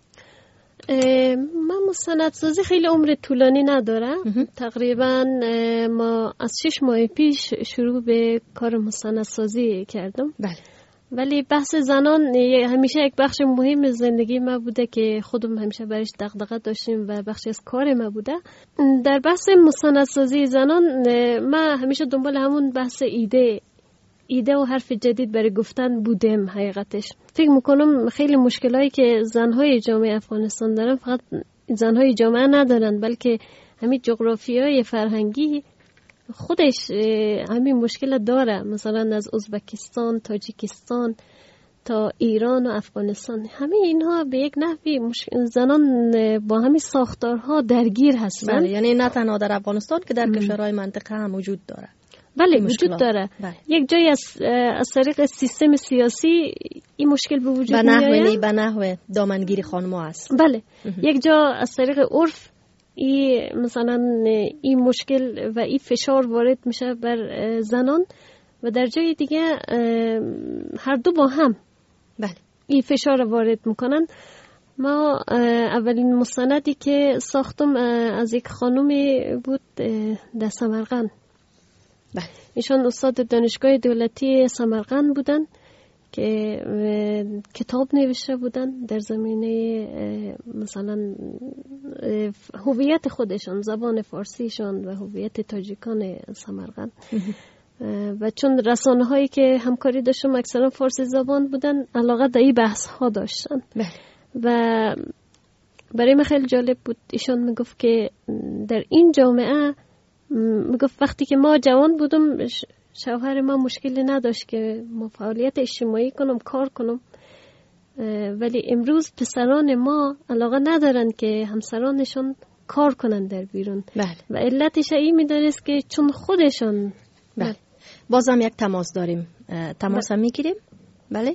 من مستند سازی خیلی عمر طولانی نداره. تقریبا ما از شش ماه پیش شروع به کار مستند سازی کردم. بله. ولی بحث زنان همیشه یک بخش مهم زندگی ما بوده که خودم همیشه برش دغدغه داشتیم و بخشی از کار ما بوده. در بحث مستندسازی زنان ما همیشه دنبال همون بحث ایده ایده و حرف جدید برای گفتن بودیم. حقیقتش فکر میکنم خیلی مشکلایی که زنهای جامعه افغانستان دارن فقط زنهای جامعه ندارن، بلکه همین جغرافیای فرهنگی خودش همین مشکل داره. مثلا از ازبکستان، تاجیکستان تا ایران و افغانستان، همه اینها به یک نحوی مش... زنان با همین ساختارها درگیر هستن. بله، یعنی نه تنها در افغانستان که در کشورهای منطقه هم وجود داره. بله وجود داره. بله. یک جایی از از طریق سیستم سیاسی این مشکل به وجود میاد. به نحوی به نحوی دامنگیری خانم‌ها است. بله. یک جا از طریق عرف ای مثلا این مشکل و این فشار وارد میشه بر زنان، و در جای دیگه هر دو با هم بله این فشار وارد میکنن. ما اولین مستندی که ساختم از یک خانومی بود در سمرقند. بله. ایشان استاد دانشگاه دولتی سمرقند بودن که کتاب نوشته بودن در زمینه مثلا هویت خودشان، زبان فارسیشان و هویت تاجیکان سمرقند. و چون رسانه هایی که همکاری داشتم اکثرا فارسی زبان بودن، علاقه در این بحث ها داشتن. و برای من خیلی جالب بود. ایشان میگفت که در این جامعه، میگفت وقتی که ما جوان بودم شوهر ما مشکلی نداشت که ما فعالیت اجتماعی کنم، کار کنم، ولی امروز پسران ما علاقه ندارن که همسرانشون کار کنن در بیرون. بله. و علتش این میدانست که چون خودشون. بله. بازم یک تماس داریم. تماس هم میگیریم. بله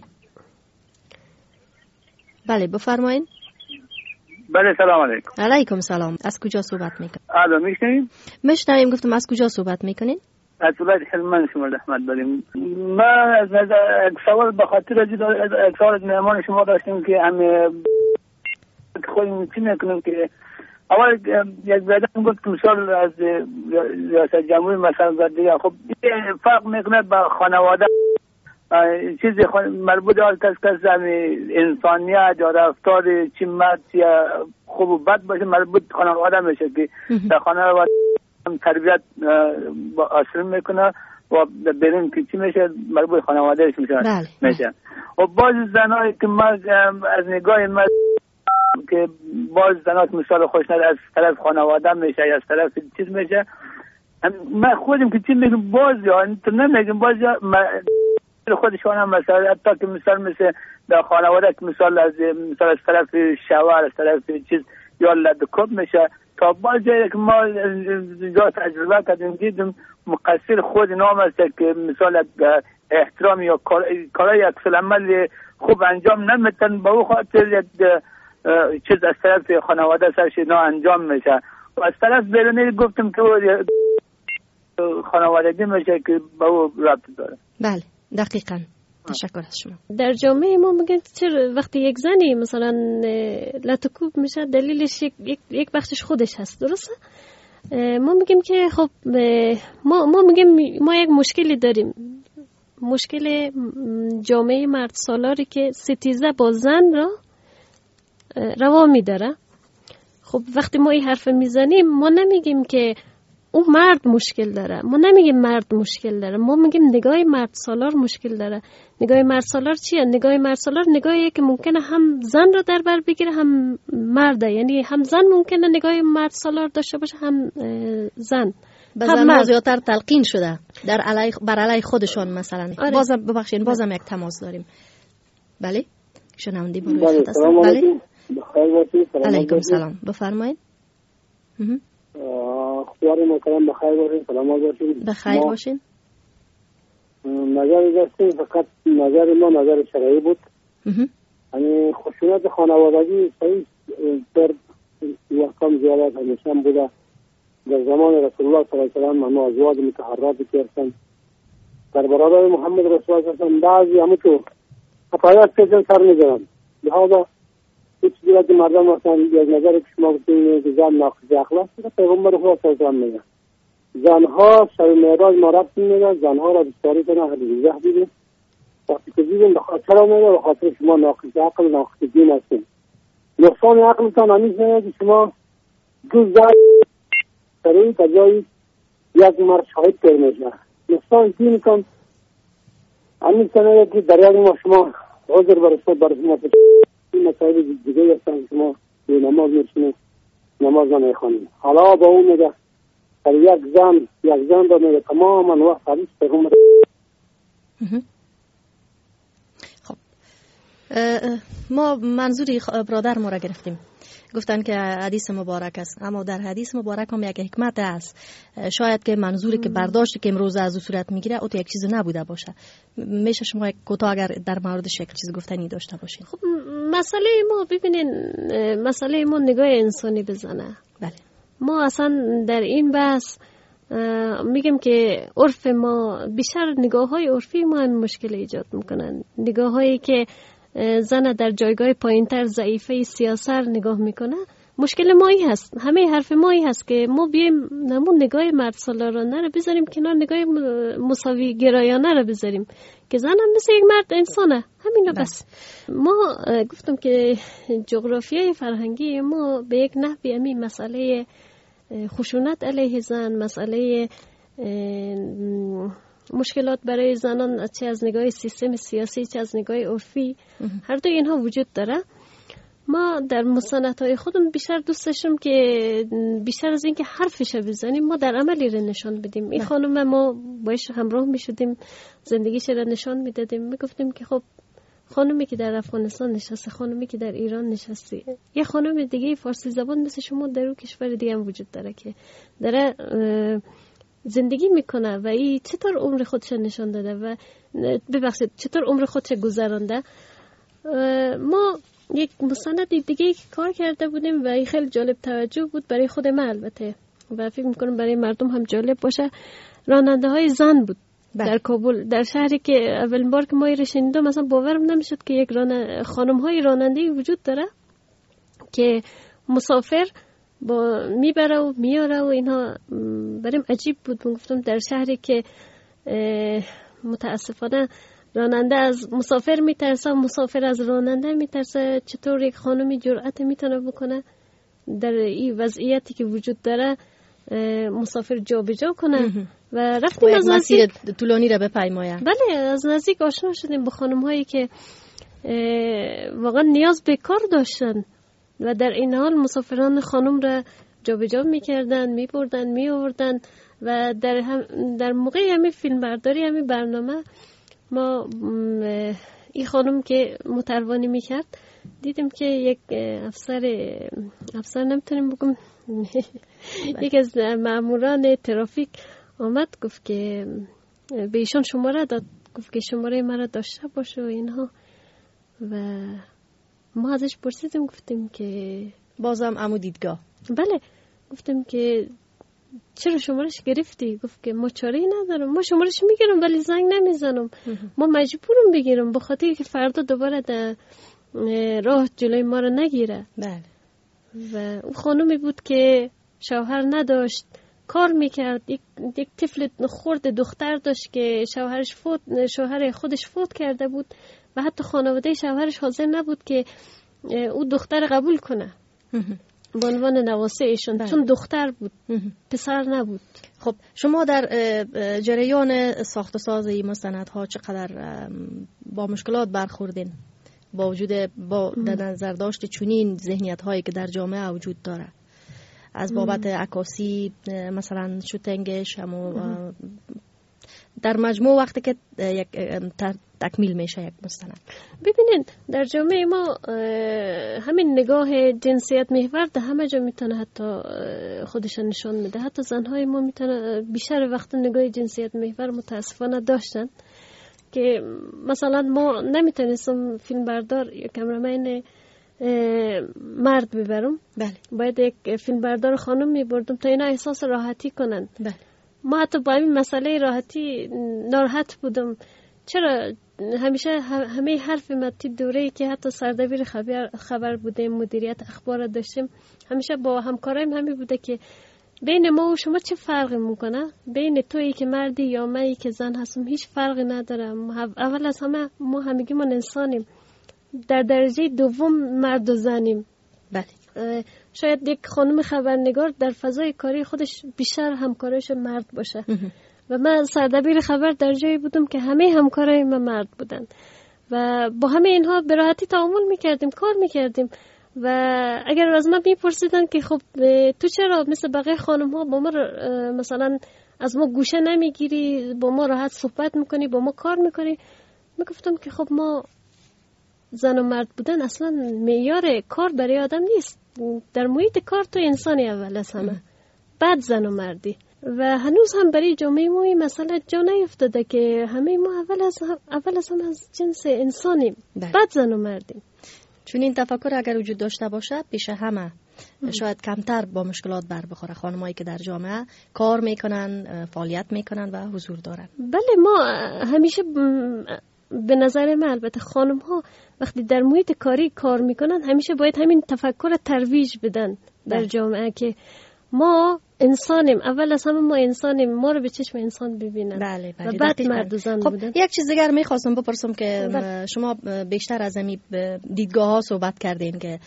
بله بفرمایین. بله سلام علیکم. علیکم سلام. از کجا صحبت میکنید؟ الو میشنوید؟ میشنویم. گفتم از کجا صحبت میکنین؟ از ولایت هلمند شما رحمت داریم. من از یک سوال به خاطر از یک سوال از مهمان شما داشتیم که همه خودمون چی میکنیم که اول یک بیادم گفت که مثال از ریاست جمهوری مثلا زده، خب فرق میکنه با خانواده چیزی مربوط آل کس کس انسانیت یا رفتار چی مرد یا خوب و بد باشه مربوط خانواده میشه که در خانواده تربیت آسرین میکنه و بریم که چی میشه مربوط خانوادهش میشه. بله. میشه و باز زنایی که من از نگاه من که باز زنات مثال خوش نداره از طرف خانواده میشه یا از طرف چیز میشه، من خودم که چی میگم باز یا تو نمیگم باز یا خودشان هم مثلا حتی که مثال مثل در خانواده که مثال از مثال از طرف شوهر از طرف چیز یا لدکوب میشه تا باز جایی که ما جا تجربه کردیم دیدیم مقصر خود نام است که مثال احترام یا کارای عکس العمل خوب انجام نمیتن، به او خاطر چیز از طرف خانواده سرش نا انجام میشه و از طرف بیرونی گفتم که خانوادگی میشه که به او ربط داره. بله دقیقاً. تشکر از شما. در جامعه ما میگن چرا وقتی یک زنی مثلا لطکوب میشه دلیلش یک یک بخشش خودش هست، درسته؟ ما میگیم که خب ما ما میگیم ما یک مشکلی داریم، مشکل جامعه مرد سالاری که ستیزه با زن را روا میداره. خب وقتی ما این حرف میزنیم ما نمیگیم که اون مرد مشکل داره، ما نمیگیم مرد مشکل داره، ما میگیم نگاه مرد سالار مشکل داره. نگاه مرد سالار چیه؟ نگاه مرد سالار نگاهیه که ممکنه هم زن رو در بر بگیره هم مرده، یعنی هم زن ممکنه نگاه مرد سالار داشته باشه هم زن. زن زیادتر تلقین شده در علی بر علی خودشان مثلا. آره. بازم ببخشید بازم یک تماس داریم. بله شنونده ما رو خط هستم. بله بخیر باشید. علیکم سلام بفرمایید. اختیار مکرم بخیر باشین، سلامت باشین. بخیر باشین. نظر داشتیم فقط نظر ما نظر شرعی بود. یعنی خشونت خانوادگی صحیح در احکام زیادت همیشه بوده. در زمان رسول الله صلی الله علیه و آله ما ازواج متحراتی کردن. در برابر محمد رسول الله صلی الله علیه و آله بعضی همه تو حقایق کردن سر می‌زدن. لذا هیچ چیزی که مردم مثلا یک نظر که شما گفتین که زن ناقص اخلاق است، پیغمبر خدا صلی الله علیه و آله میگه زنها شب معراج ما رفت میگه زنها را بسیاری کنه حدیث زه دیدیم وقتی که دیدیم به خاطر میگه به خاطر شما ناقص عقل ناقص دین هستین. نقصان عقلتان همیشه میگه که شما دو زن سریع تا جایی یک مرد شاهد پر میشه. نقصان دینتان همیشه میگه که در یک ما شما عذر برسول برسول این مسائل دیگه هستن شما به نماز میشینید نماز نمیخوانید. حالا با اون میگه در یک زن یک زن را میگه تماما وقت حدیث پیغمبر. خب ما منظوری برادر ما را گرفتیم، گفتن که حدیث مبارک است، اما در حدیث مبارک هم یک حکمت است. شاید که منظوری که برداشتی که امروز از او صورت میگیره او تو یک چیز نبوده باشه. میشه شما یک کوتاه اگر در موردش یک چیز گفتنی داشته باشین؟ خب مسئله ما ببینین، مسئله ما نگاه انسانی بزنه. بله. ما اصلا در این بحث میگم که عرف ما بیشتر نگاه های عرفی ما هم مشکل ایجاد میکنن. نگاه هایی که زن در جایگاه پایینتر ضعیفه سیاسر نگاه میکنه مشکل مایی هست. همه حرف مایی هست که ما بیایم نمون نگاه مرد سالارانه رو بذاریم کنار، نگاه مساوی گرایانه رو بذاریم که زن هم مثل یک مرد انسانه. همین رو بس. ما گفتم که جغرافیای فرهنگی ما به یک نحوی همین مسئله خشونت علیه زن، مسئله مشکلات برای زنان چه از نگاه سیستم سیاسی چه از نگاه عرفی هر دو اینها وجود داره. ما در مستندهای خودم بیشتر دوست داشتم که بیشتر از این که حرفش بزنیم ما در عملی رو نشان بدیم. این خانم ما باش همراه می شدیم، زندگیش رو نشان می دادیم، می گفتیم که خب خانمی که در افغانستان نشسته، خانمی که در ایران نشسته، یه خانم دیگه فارسی زبان مثل شما در اون کشور دیگه هم وجود داره که داره زندگی میکنه و این چطور عمر خودش نشان داده و ببخشید چطور عمر خودش گذرانده. ما یک مستند دیگه کار کرده بودیم و این خیلی جالب توجه بود برای خود من البته و فکر میکنم برای مردم هم جالب باشه. راننده های زن بود در کابل، در شهری که اولین بار که ما رو شنیدم مثلا باورم نمیشد که یک راننده خانم های راننده وجود داره که مسافر با میبره و میاره و اینها برام عجیب بود. من گفتم در شهری که متاسفانه راننده از مسافر میترسه و مسافر از راننده میترسه، چطور یک خانمی جرأت میتونه بکنه در این وضعیتی که وجود داره مسافر جا به جا کنه و رفتیم از مسیر طولانی را بپیماید. بله از نزدیک آشنا شدیم با خانم هایی که واقعا نیاز به کار داشتن و در این حال مسافران خانم را جابجا میکردن، میبردن، میآوردن و در هم در موقع همین فیلم برداری همین برنامه ما این خانم که متروانی میکرد دیدیم که یک افسر افسر نمیتونیم بگم یک از ماموران ترافیک آمد گفت که به ایشان شماره داد، گفت که شماره مرا داشته باشه و اینها. و ما ازش پرسیدیم، گفتیم که بازم عمو دیدگاه. بله، گفتیم که چرا شمارش گرفتی؟ گفت که ما چاره‌ای ندارم، ما شمارش میگیرم ولی زنگ نمیزنم، ما مجبورم بگیرم به خاطر که فردا دوباره در راه جلوی ما رو نگیره. بله. و اون خانومی بود که شوهر نداشت، کار میکرد، یک, یک طفل خرد دختر داشت که شوهرش فوت شوهر خودش فوت کرده بود و حتی خانواده شوهرش حاضر نبود که او دختر قبول کنه به عنوان نواسه ایشون، چون دختر بود، پسر نبود. خب شما در جریان ساخت و ساز این مستندها چقدر با مشکلات برخوردین با وجود با در نظر داشت چنین ذهنیت هایی که در جامعه وجود داره، از بابت عکاسی مثلا شوتینگش، اما در مجموع وقتی که یک تکمیل میشه یک مستند؟ ببینین در جامعه ما همین نگاه جنسیت محور در همه جا میتونه حتی خودش نشان میده. حتی زنهای ما میتونه بیشتر وقت نگاه جنسیت محور متاسفانه داشتن که مثلا ما نمیتونستم فیلم بردار یا کامرمن مرد ببرم. بله. باید یک فیلم بردار خانم میبردم تا اینا احساس راحتی کنن. بله. ما حتی با این مسئله راحتی ناراحت بودم. چرا همیشه همه حرف متی دوره‌ای که حتی سردبیر خبر خبر بودیم، مدیریت اخبار داشتیم، همیشه با همکارایم همین بوده که بین ما و شما چه فرقی میکنه؟ بین تویی که مردی یا منی که زن هستم هیچ فرقی نداره. اول از همه ما همگی ما انسانیم، در درجه دوم مرد و زنیم. بله. شاید یک خانم خبرنگار در فضای کاری خودش بیشتر همکارش مرد باشه و من سردبیر خبر در جایی بودم که همه همکارای من مرد بودن و با همه اینها به راحتی تعامل میکردیم، کار میکردیم. و اگر از من میپرسیدن که خب تو چرا مثل بقیه خانم ها با ما مثلا از ما گوشه نمیگیری، با ما راحت صحبت میکنی، با ما کار میکنی، میگفتم که خب ما زن و مرد بودن اصلا معیار کار برای آدم نیست. در محیط کار تو انسانی اول از همه، بعد زن و مردی. و هنوز هم برای جامعه ما این مسئله جا نیفتاده که همه ما اول از هم اول از هم از جنس انسانیم، بعد زن و مردیم. چون این تفکر اگر وجود داشته باشه پیش همه شاید کمتر با مشکلات بر بخوره خانمایی که در جامعه کار میکنن، فعالیت میکنن و حضور دارن. بله، ما همیشه به نظر من البته خانم ها وقتی در محیط کاری کار میکنن همیشه باید همین تفکر ترویج بدن در جامعه که ما انسانیم، اول از همه ما انسانیم، ما رو به چشم انسان ببینن. بله بله. و بعد مرد و زن خب بودن. یک چیز دیگر میخواستم بپرسم که بله. شما بیشتر از همین دیدگاه ها صحبت کردین که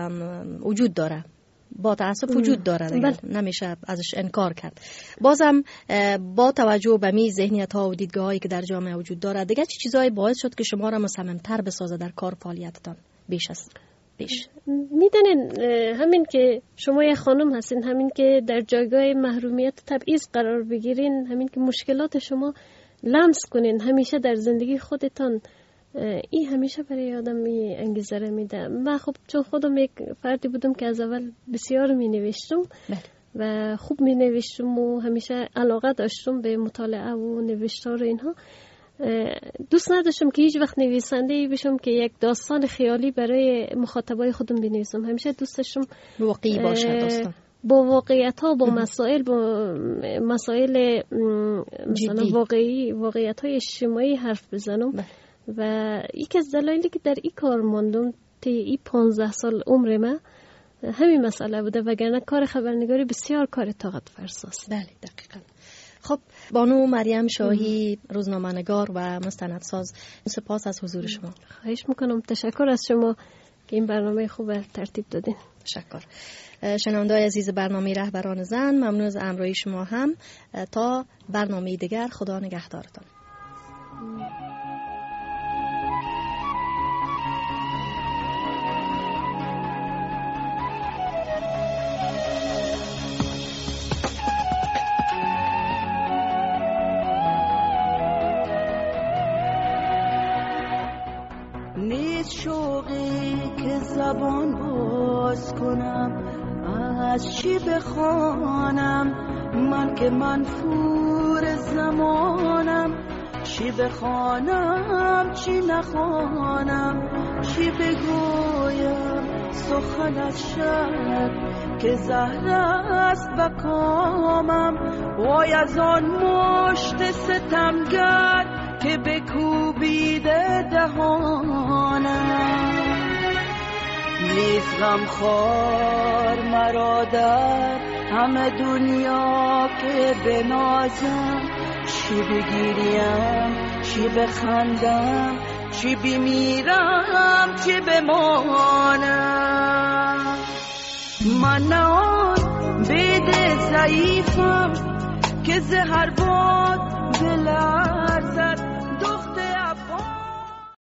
وجود داره، با تأسف وجود داره دیگه. بله. نمیشه ازش انکار کرد. بازم با توجه به می ذهنیت ها و دیدگاه هایی که در جامعه وجود داره، دیگه چه چیزایی باعث شد که شما را مصمم‌تر بسازه در کار فعالیتتان بیش از پیش؟ میدونین همین که شما یه خانم هستین، همین که در جایگاه محرومیت تبعیض قرار بگیرین، همین که مشکلات شما لمس کنین همیشه در زندگی خودتان، این همیشه برای آدم می انگیزه را میده. من خب چون خودم یک فردی بودم که از اول بسیار می نوشتم و خوب می نوشتم و همیشه علاقه داشتم به مطالعه و نوشتار و اینها، دوست نداشتم که هیچ وقت نویسنده بشم که یک داستان خیالی برای مخاطبای خودم بنویسم. همیشه دوست داشتم واقعی باشه داستان، با واقعیت ها، با مسائل، با مسائل مثلا واقعی، واقعیت های اجتماعی حرف بزنم. بله. و یکی از دلایلی که در این کار ماندم تا این پانزده سال عمر من همین مسئله بوده، وگرنه کار خبرنگاری بسیار کار طاقت فرساست. بله دقیقاً. خب بانو مریم شاهی، روزنامه‌نگار و مستندساز، سپاس از حضور شما. خواهش میکنم. تشکر از شما که این برنامه خوب ترتیب دادین. تشکر. شنونده‌های عزیز برنامه رهبران زن، ممنون از همراهی شما هم. تا برنامه دیگر، خدا نگهدارتان. شوقی که زبان باز کنم از چی بخوانم من که منفور زمانم؟ چی بخوانم چی نخوانم، چی بگویم سخن از شب که زهر است بکامم. وای از آن مشت ستمگر که بکوبیده دهانم. نیست غمخوار مرا در همه دنیا که بنازم. چی بگیریم چی بخندم، چی بمیرم چی بمانم. من نه آن بید ضعیفم که زهر باد دلم